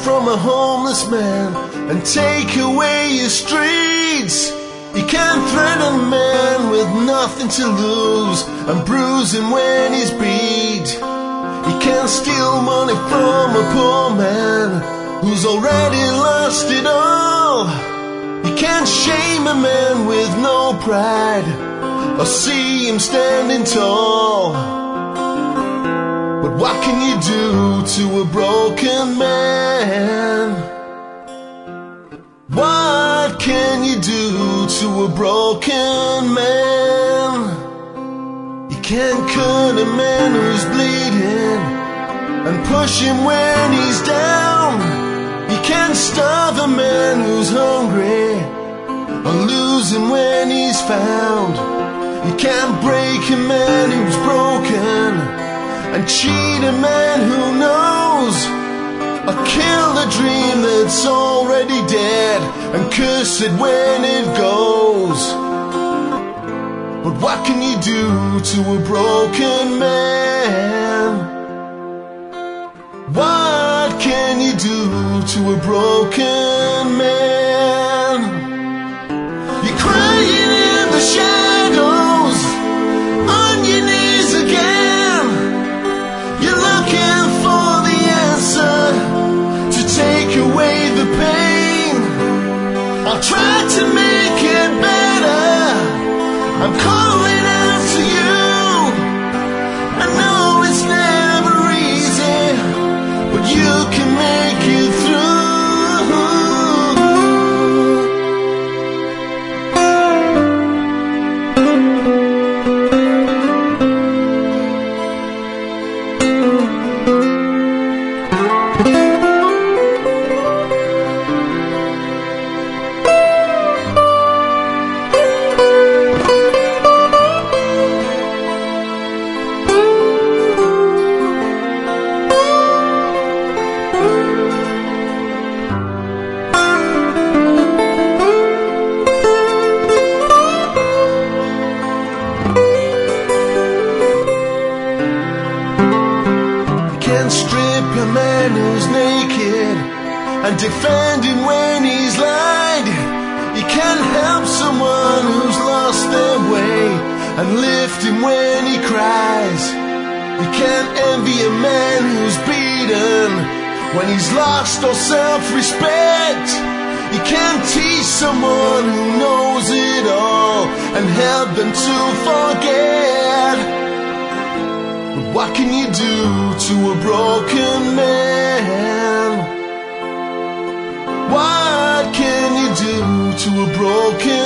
from a homeless man and take away his streets. You can't threaten a man with nothing to lose and bruise him when he's beat. You can't steal money from a poor man who's already lost it all. You can't shame a man with no pride or see him standing tall. But what can you do to a broken man? What can you do to a broken man? You can't cut a man who's bleeding and push him when he's down. You can't starve a man who's hungry or lose him when he's found. You can't break a man who's broken and cheat a man who knows, or kill the dream that's already dead and curse it when it goes. But what can you do to a broken man? What can you do to a broken man? You're crying in the shadows, on your knees again. You're looking for the answer to take away the pain. I'll try to make it better. I'm calling out to you. I know it's never easy, but you can make it through. Strip a man who's naked and defend him when he's lied. You can't help someone who's lost their way and lift him when he cries. You can't envy a man who's beaten when he's lost all self-respect. You can't teach someone who knows it all and help them to forget. But what can you do to a broken man? What can you do to a broken